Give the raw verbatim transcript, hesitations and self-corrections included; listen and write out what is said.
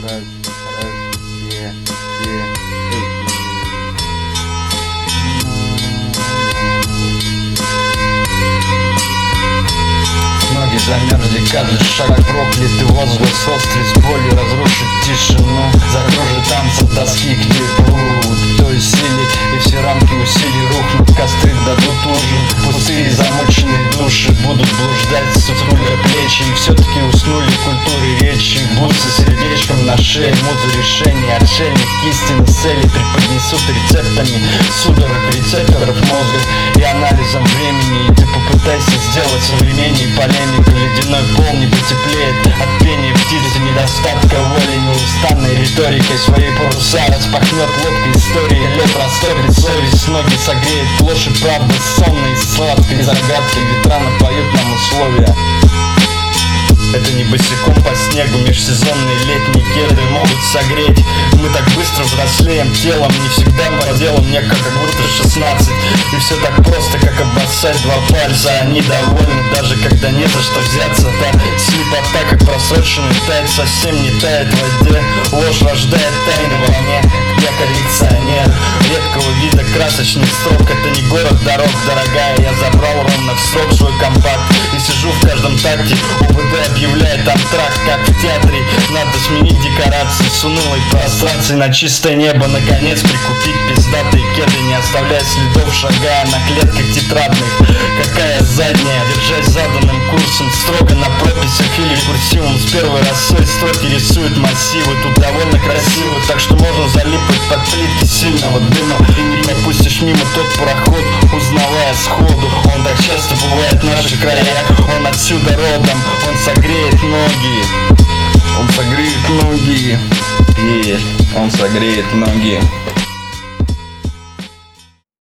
раз, раз, е, е, эй. Ноги замерзли, каждый шаг проклятый возглас, острый с болью разрушит тишину. Закружит танцем тоски к теплу, то есть силе, и все рамки усилий рухнут, костры дадут ужин. Пустые замученные души будут блуждать, сутуля плечи, и все-таки уснули культуры речи. Бутсы сердечком на шее, музы решений, отшельник истины цели преподнесут рецептами судорог рецепторов мозга и анализом времени. И ты попытайся сделать современней полемика. Ледяной пол не потеплеет от пения птицы, недостатка воли, неустанной риторикой своей паруса распахнет лодка истории. Лед растопит совесть, ноги согреет ложь и правда сонной сладкой загадкой. Ветра напоют нам условия. Это не босиком по снегу, межсезонные летние кеды могут согреть. Мы так быстро взрослеем телом, не всегда по делу, мне как будто шестнадцать. И все так просто, как обоссать два пальца. Они довольны, даже когда не за что взяться. Та слепота, как просроченный, тает, совсем не тает в воде. Ложь рождает тайны во мне, я коллекционер редкого вида красочных строк. Это не город дорог, дорогая, я забрал ровно в срок свой компакт и сижу в каждом такте. УВД объявляет антракт, как в театре. Надо сменить декорации с унылой прострацией на чистое небо. Наконец прикупить пиздатые кеды, не оставляя следов, шагая на клетках тетрадных. Какая задняя, держась заданным курсом, строго на прописях или курсивом. С первой росой строки рисуют массивы, тут довольно красиво, так что можно залипать под плитки сильного дыма. И не пропустишь мимо тот пароход, узнавая сходу. Он так часто бывает в наших краях, он отсюда родом. Он согреет ноги, он согреет ноги, и он согреет ноги.